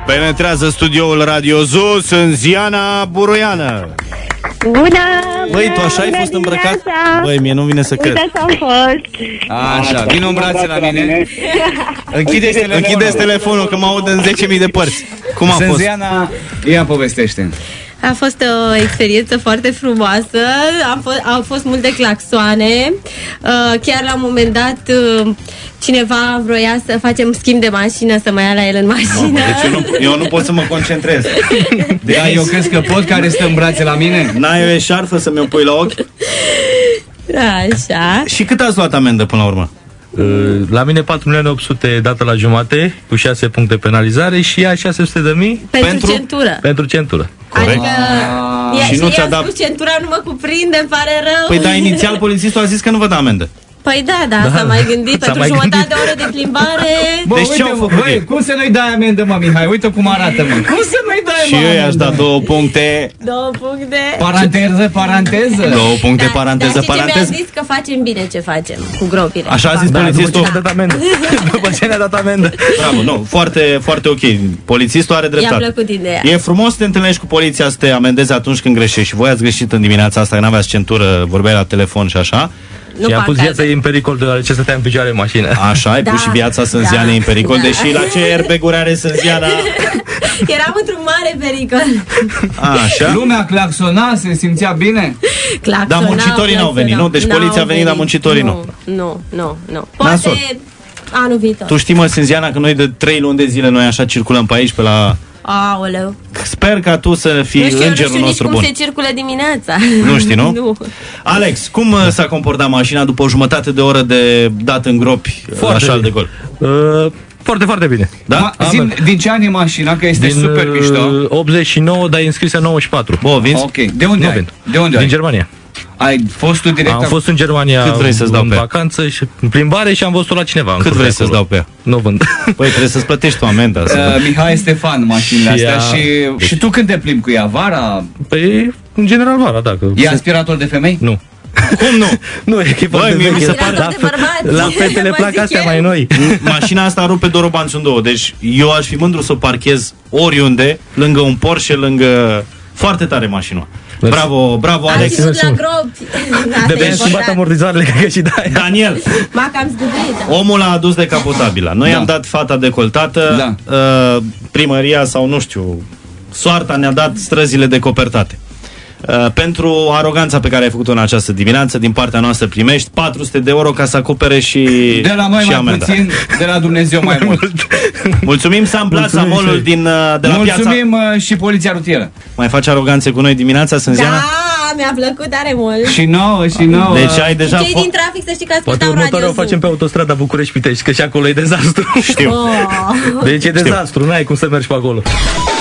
Penetrează studioul Radio Zoo Sânziana Buruiană. Bună! Băi, tu așa ai fost îmbrăcat? Băi, mie nu vine să cred. Uite am fost. Așa, vino în brațe la mine. Închideți telefonul că mă aud în 10.000 de părți. Cum a fost? Sânziana, ia povestește. A fost o experiență foarte frumoasă, au fost multe claxoane, chiar la un moment dat cineva vroia să facem schimb de mașină, să mă ia la el în mașină. Deci eu nu pot să mă concentrez. Da, eu crezi că pot care stă în brațe la mine? N-ai o eșarfă să mi-o pui la ochi? Așa. Și cât ați luat amendă până la urmă? La mine 4.800.000 dată la jumate, cu 6 puncte penalizare și ea 600.000 pentru centură. Pentru centură. Adică Și nu ți-a dat... spus, centura nu mă cuprinde, îmi pare rău. Păi da, inițial polițistul a zis că nu vă dă amendă. Păi da, s-a mai gândit pentru jumătate de oră de plimbare. Bă, deci uite, ce au făcut? Băi, cum să nu-i dai amendă, mă, Mihai? Uite cum arată, mă. Cum să nu-i dai, Și mă, eu i-aș da 2 puncte. 2 puncte. Paranteză. 2 puncte, paranteză. Mi-a zis că facem bine ce facem cu gropile. Așa a zis polițistul. După ce ne-a dat amendă. Bravo, nu, foarte, foarte ok. Polițistul are dreptate. I-a plăcut ideea. E frumos să te întâlnești cu poliția, să te amendeze atunci când greșești. Și voi ați greșit în dimineața asta, că n-aveați centură, vorbeai la telefon și așa. Și am pus viața ei în pericol, deoarece stătea în picioare în mașină. Așa, ai pus și viața Sânzianei în pericol, deși la ce airbag-uri are Sânziana? Eram într-un mare pericol. Așa. Lumea claxona, se simțea bine. Dar muncitorii n-au venit, nu? Deci poliția a venit, dar muncitorii nu. Nu. Poate anul viitor. Tu știi, mă, Sânziana, că noi de 3 luni de zile noi așa circulăm pe aici, pe la... Aoleu. Sper ca tu să fii îngerul nostru bun. Nu știu cum se circulă dimineața. Nu știi, nu? Nu. Alex, cum s-a comportat mașina după o jumătate de oră de dat în gropi la șal de gol? Foarte, foarte bine. Da? Din ce an e mașina? Că este super mișto. 89, dar e înscrisă 94. Bă, vinzi? Ok. De unde ai? Din Germania. Ai fost tu direct? Am fost în Germania. Cât vrei să-ți dau în pe ea? vacanță și în plimbare și am văzut-o la cineva. Cât vrei să-ți dau pe ea? Nu vând. Păi trebuie să-ți plătești tu amenda. Mihai este fan mașinile astea și tu când te plimbi cu ea? Vara? Păi, în general vara, dacă... E aspirator de femei? Nu. Cum nu? Nu, e echipă de mi se pare la fetele plac astea mai noi. Mașina asta rupe dorobanțul în două. Deci eu aș fi mândru să o parchez oriunde, lângă un Porsche, lângă... Foarte tare mașina. Bravo, bravo, Alex. Am la gropi. De schimbat amortizoarele, cred că și da. Daniel. M-a cam zgâdrit. Omul a adus decapotabila. Noi am dat fata decoltată. Primăria sau nu știu, soarta ne-a dat străzile decopertate. Pentru aroganța pe care ai făcut-o în această dimineață, din partea noastră primești 400 de euro ca să acopere și de la noi și mai amenda. puțin, de la Dumnezeu mai mult. Mulțumim, Sam Plaza, molul de la piața. Mulțumim și poliția rutieră. Mai faci aroganțe cu noi dimineața, Sânziana? Da, mi-a plăcut tare mult. Și nouă. Deci ai deja... Cei din trafic să știi că ascultau Radio Zoo. Poate următoarea o facem pe autostrada București-Pitești, că și acolo e dezastru. Știu. Deci e dezastru, n-ai cum să mergi pe acolo.